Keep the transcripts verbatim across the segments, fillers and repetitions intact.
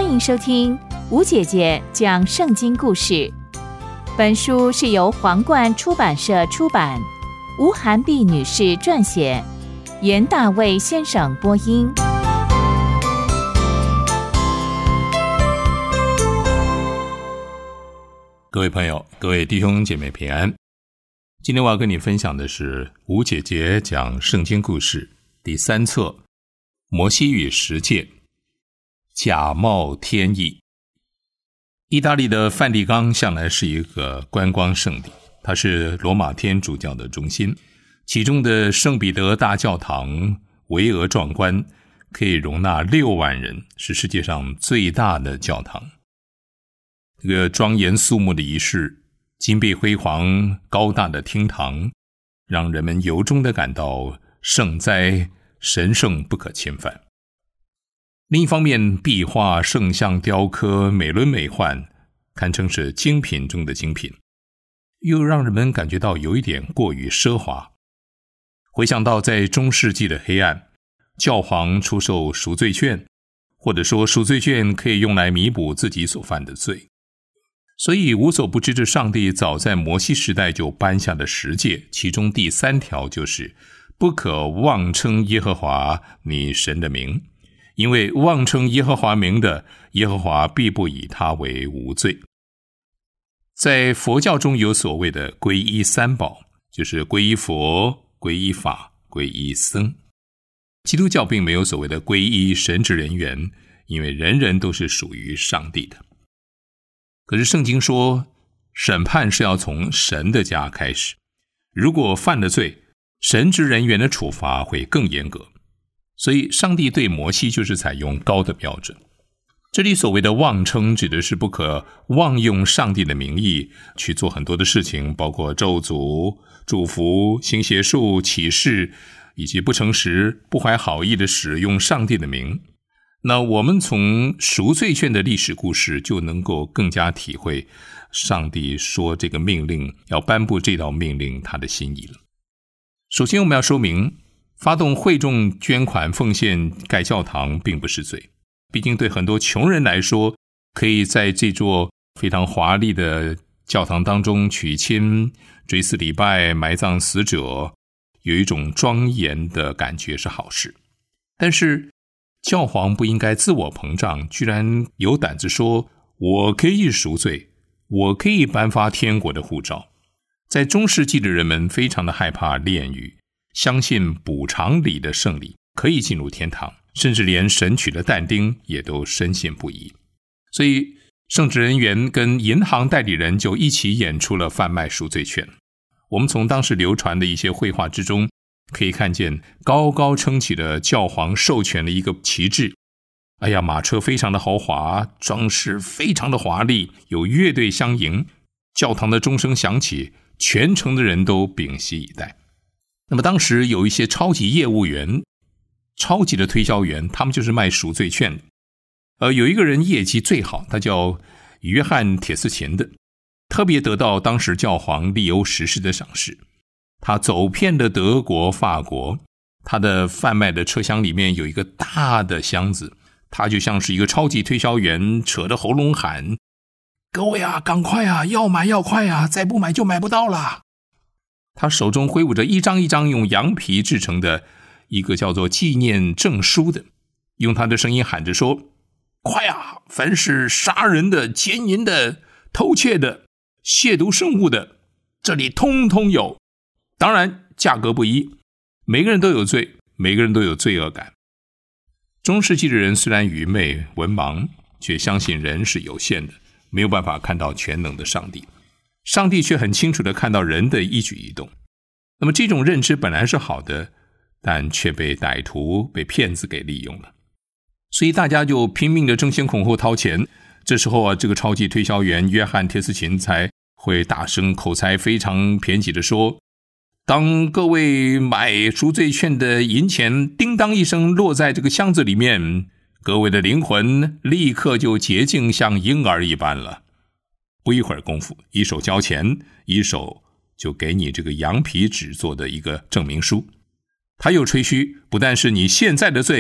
欢迎收听吴姐姐讲圣经故事。本书是由皇冠出版社出版，吴涵碧女士撰写，严大卫先生播音。 各位朋友，各位弟兄姐妹平安。今天我要跟你分享的是吴姐姐讲圣经故事第三册，摩西与十诫，假冒天意。意大利的梵蒂冈向来是一个观光胜地，它是罗马天主教的中心，其中的圣彼得大教堂巍峨壮观，可以容纳六万人，是世界上最大的教堂。这个庄严肃穆的仪式，金碧辉煌高大的厅堂，让人们由衷地感到圣哉，神圣不可侵犯。另一方面，壁画、圣像、雕刻美轮美奂，堪称是精品中的精品，又让人们感觉到有一点过于奢华。回想到在中世纪的黑暗，教皇出售赎罪券，或者说赎罪券可以用来弥补自己所犯的罪。所以无所不知的上帝早在摩西时代就颁下了十诫，其中第三条就是不可妄称耶和华你神的名，因为妄称耶和华名的，耶和华必不以他为无罪。在佛教中有所谓的皈依三宝，就是皈依佛、皈依法、皈依僧。基督教并没有所谓的皈依神职人员，因为人人都是属于上帝的。可是圣经说，审判是要从神的家开始，如果犯了罪，神职人员的处罚会更严格。所以上帝对摩西就是采用高的标准。这里所谓的妄称，指的是不可妄用上帝的名义去做很多的事情，包括咒诅、祝福、行邪术、启示，以及不诚实、不怀好意的使用上帝的名。那我们从赎罪券的历史故事就能够更加体会上帝说这个命令，要颁布这道命令他的心意了。首先我们要说明，发动会众捐款奉献盖教堂并不是罪，毕竟对很多穷人来说，可以在这座非常华丽的教堂当中娶亲、追思礼拜、埋葬死者，有一种庄严的感觉是好事。但是教皇不应该自我膨胀，居然有胆子说我可以赎罪，我可以颁发天国的护照。在中世纪的人们非常的害怕炼狱，相信补偿礼的圣礼可以进入天堂，甚至连神取的但丁也都深信不疑。所以圣职人员跟银行代理人就一起演出了贩卖赎罪券。我们从当时流传的一些绘画之中可以看见高高撑起的教皇授权的一个旗帜，哎呀，马车非常的豪华，装饰非常的华丽，有乐队相迎，教堂的钟声响起，全城的人都屏息以待。那么当时有一些超级业务员、超级的推销员，他们就是卖赎罪券的。呃，有一个人业绩最好，他叫约翰铁斯琴的，特别得到当时教皇利欧十世的赏识。他走遍了德国、法国，他的贩卖的车厢里面有一个大的箱子，他就像是一个超级推销员，扯着喉咙喊：各位啊，赶快啊，要买要快啊，再不买就买不到了。他手中挥舞着一张一张用羊皮制成的一个叫做纪念证书的，用他的声音喊着说：快啊，凡是杀人的、奸淫的、偷窃的、亵渎圣物的，这里通通有。当然价格不一，每个人都有罪，每个人都有罪恶感。中世纪的人虽然愚昧文盲，却相信人是有限的，没有办法看到全能的上帝。上帝却很清楚地看到人的一举一动。那么这种认知本来是好的，但却被歹徒、被骗子给利用了。所以大家就拼命地争先恐后掏钱。这时候啊，这个超级推销员约翰铁斯琴才会大声口才非常偏激地说：当各位买赎罪券的银钱叮当一声落在这个箱子里面，各位的灵魂立刻就洁净像婴儿一般了。不一会儿功夫，一手交钱，一手就给你这个羊皮纸做的一个证明书。他又吹嘘，不但是你现在的罪，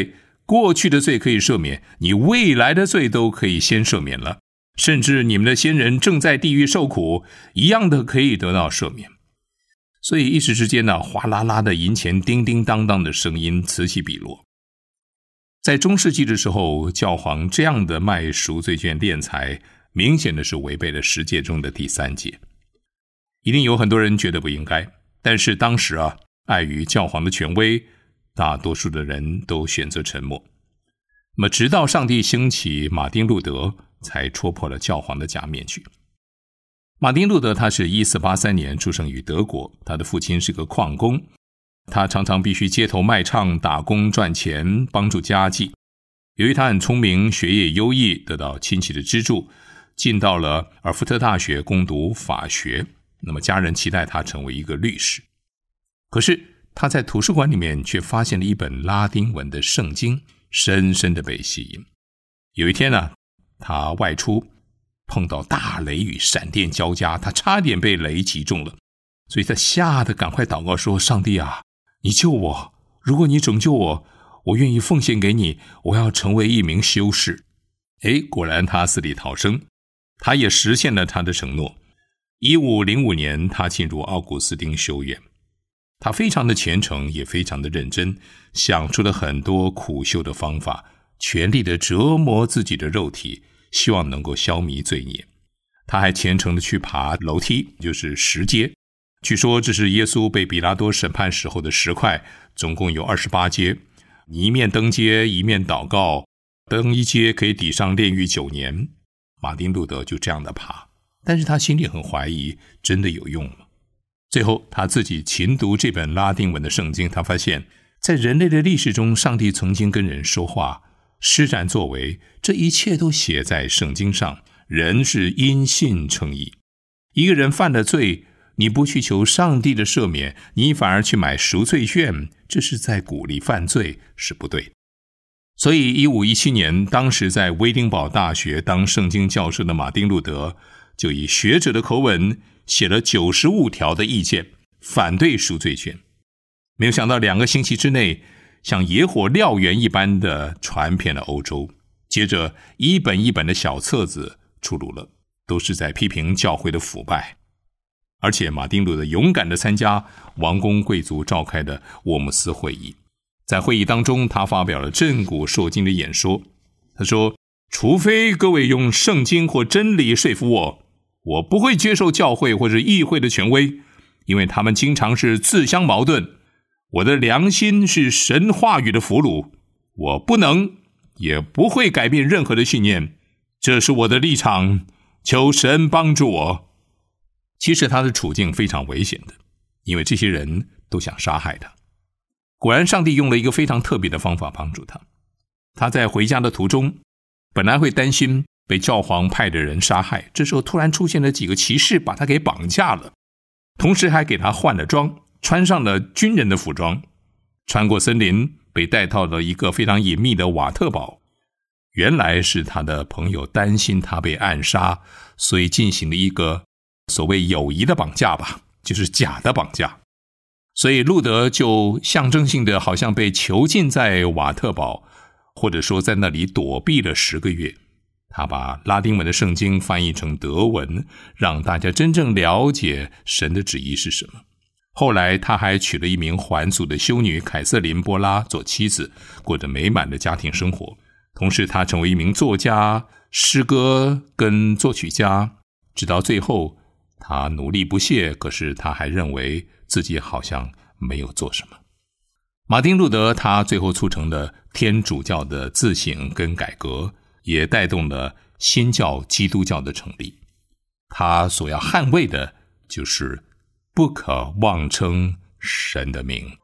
过去的罪可以赦免，你未来的罪都可以先赦免了，甚至你们的先人正在地狱受苦，一样的可以得到赦免。所以一时之间呢，哗啦啦的银钱叮叮当当的声音此起彼落。在中世纪的时候，教皇这样的卖赎罪券敛财，明显的是违背了十诫中的第三诫。一定有很多人觉得不应该，但是当时啊，碍于教皇的权威，大多数的人都选择沉默。那么直到上帝兴起马丁路德，才戳破了教皇的假面具。马丁路德他是一四八三年出生于德国，他的父亲是个矿工，他常常必须街头卖唱打工赚钱，帮助家计。由于他很聪明，学业优异，得到亲戚的资助，进到了尔福特大学攻读法学。那么家人期待他成为一个律师。可是他在图书馆里面却发现了一本拉丁文的圣经，深深的被吸引。有一天呢，他外出碰到大雷雨，闪电交加，他差点被雷击中了，所以他吓得赶快祷告说，上帝啊，你救我，如果你拯救我，我愿意奉献给你，我要成为一名修士。诶，果然他死里逃生，他也实现了他的承诺。一五零五年，他进入奥古斯丁修院，他非常的虔诚，也非常的认真，想出了很多苦修的方法，全力的折磨自己的肉体，希望能够消弭罪孽。他还虔诚的去爬楼梯，就是石阶，据说这是耶稣被比拉多审判时候的石块，总共有二十八阶，一面登阶一面祷告，登一阶可以抵上炼狱九年。马丁路德就这样的爬，但是他心里很怀疑，真的有用吗？最后他自己勤读这本拉丁文的圣经，他发现在人类的历史中，上帝曾经跟人说话，施展作为，这一切都写在圣经上。人是因信称义，一个人犯了罪，你不去求上帝的赦免，你反而去买赎罪券，这是在鼓励犯罪，是不对的。所以一五一七年，当时在威丁堡大学当圣经教授的马丁路德，就以学者的口吻写了九十五条的意见，反对赎罪券。没有想到两个星期之内，像野火燎原一般的传遍了欧洲。接着一本一本的小册子出炉了，都是在批评教会的腐败。而且马丁路德勇敢地参加王公贵族召开的沃姆斯会议，在会议当中，他发表了震古烁今的演说。他说，除非各位用圣经或真理说服我，我不会接受教会或者议会的权威，因为他们经常是自相矛盾。我的良心是神话语的俘虏，我不能也不会改变任何的信念，这是我的立场，求神帮助我。其实他的处境非常危险的，因为这些人都想杀害他。果然上帝用了一个非常特别的方法帮助他。他在回家的途中，本来会担心被教皇派的人杀害，这时候突然出现了几个骑士把他给绑架了，同时还给他换了装，穿上了军人的服装，穿过森林，被带到了一个非常隐秘的瓦特堡。原来是他的朋友担心他被暗杀，所以进行了一个所谓友谊的绑架吧，就是假的绑架。所以路德就象征性的好像被囚禁在瓦特堡，或者说在那里躲避了十个月。他把拉丁文的圣经翻译成德文，让大家真正了解神的旨意是什么。后来他还娶了一名还俗的修女凯瑟琳·波拉做妻子，过着美满的家庭生活。同时他成为一名作家、诗歌跟作曲家，直到最后他努力不懈，可是他还认为自己好像没有做什么。马丁路德他最后促成了天主教的自省跟改革，也带动了新教基督教的成立。他所要捍卫的就是不可妄称神的名。